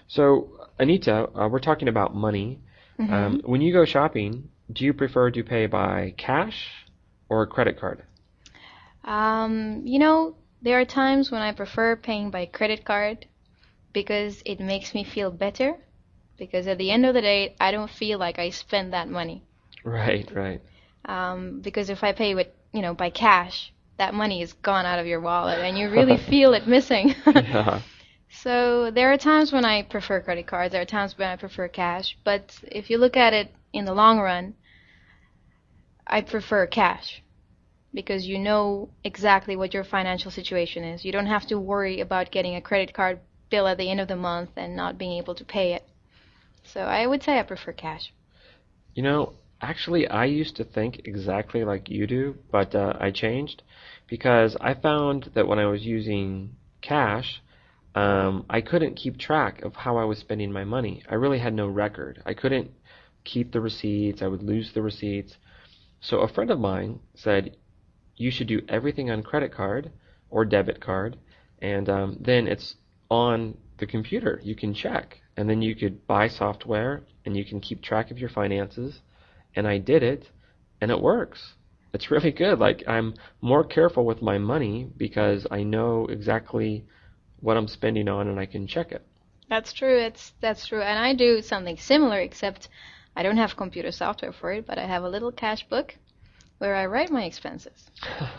So, Anita, we're talking about money. Mm-hmm. When you go shopping, do you prefer to pay by cash or credit card? There are times when I prefer paying by credit card because it makes me feel better. Because at the end of the day, I don't feel like I spend that money. Right, right. Because if I pay by cash, that money is gone out of your wallet and you really feel it missing. Yeah, So there are times when I prefer credit cards, there are times when I prefer cash, but if you look at it in the long run, I prefer cash because you know exactly what your financial situation is. You don't have to worry about getting a credit card bill at the end of the month and not being able to pay it. So I would say I prefer cash. you know, actually, I used to think exactly like you do, but I changed because I found that when I was using cash, I couldn't keep track of how I was spending my money. I really had no record. I couldn't keep the receipts. I would lose the receipts. So a friend of mine said, you should do everything on credit card or debit card, and then it's on the computer. You can check, and then you could buy software, and you can keep track of your finances. And I did it, and it works. It's really good. Like I'm more careful with my money because I know exactly what I'm spending on, and I can check it. That's true. That's true. And I do something similar, except I don't have computer software for it, but I have a little cash book where I write my expenses.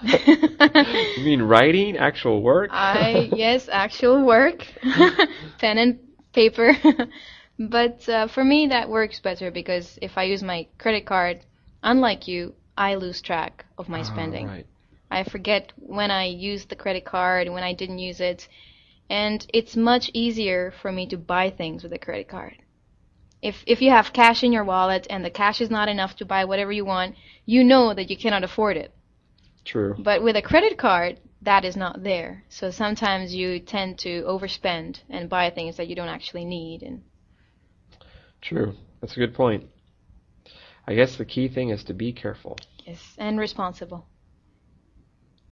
You mean writing, actual work? Yes, actual work, pen and paper. But for me, that works better because if I use my credit card, unlike you, I lose track of my Oh, spending. right. I forget when I used the credit card, when I didn't use it, and it's much easier for me to buy things with a credit card. If you have cash in your wallet and the cash is not enough to buy whatever you want, you know that you cannot afford it. True. But with a credit card, that is not there. So sometimes you tend to overspend and buy things that you don't actually need. And True. That's a good point. I guess the key thing is to be careful. yes, and responsible.